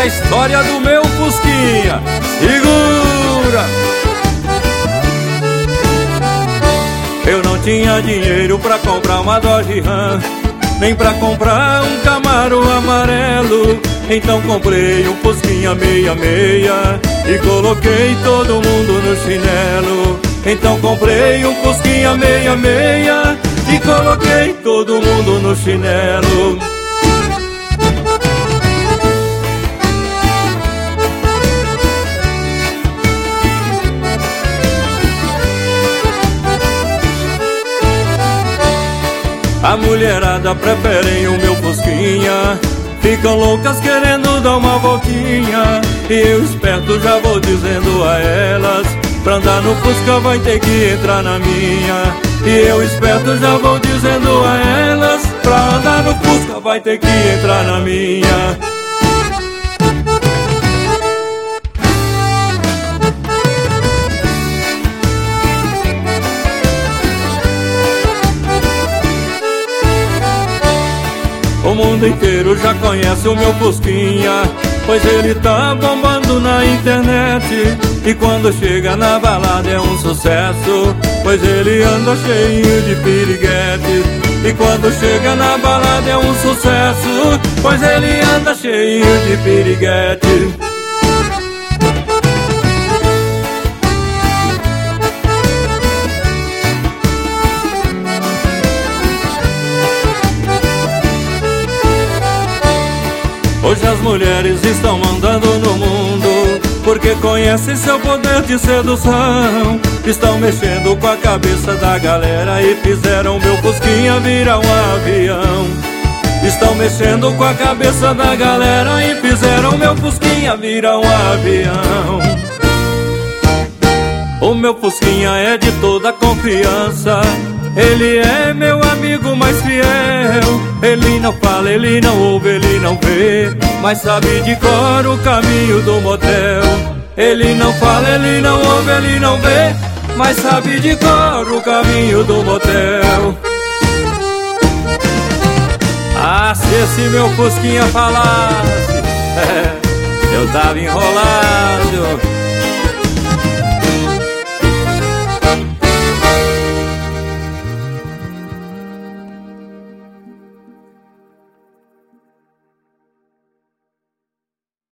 a história do meu Fusquinha. Segura! Eu não tinha dinheiro pra comprar uma Dodge Ram, nem pra comprar um Camaro amarelo. Então comprei um Fusquinha 66 e coloquei todo mundo no chinelo. Então comprei um Fusquinha 66 e coloquei todo mundo no chinelo. A mulherada preferem o meu Fusquinha, ficam loucas querendo dar uma voltinha. E eu esperto já vou dizendo a elas, pra andar no Fusca vai ter que entrar na minha. E eu esperto já vou dizendo a elas, pra andar no Fusca vai ter que entrar na minha. O mundo inteiro já conhece o meu Fusquinha, pois ele tá bombando na internet. E quando chega na balada é um sucesso, pois ele anda cheio de piriguete. E quando chega na balada é um sucesso, pois ele anda cheio de piriguete. Hoje as mulheres estão mandando no mundo, porque conhecem seu poder de sedução. Estão mexendo com a cabeça da galera e fizeram meu Fusquinha virar um avião. Estão mexendo com a cabeça da galera e fizeram meu Fusquinha virar um avião. O meu Fusquinha é de toda confiança, ele é meu amigo mais fiel. Ele não fala, ele não ouve, ele não vê, mas sabe de cor o caminho do motel. Ele não fala, ele não ouve, ele não vê, mas sabe de cor o caminho do motel. Ah, se esse meu Fusquinha falasse, eu tava enrolado.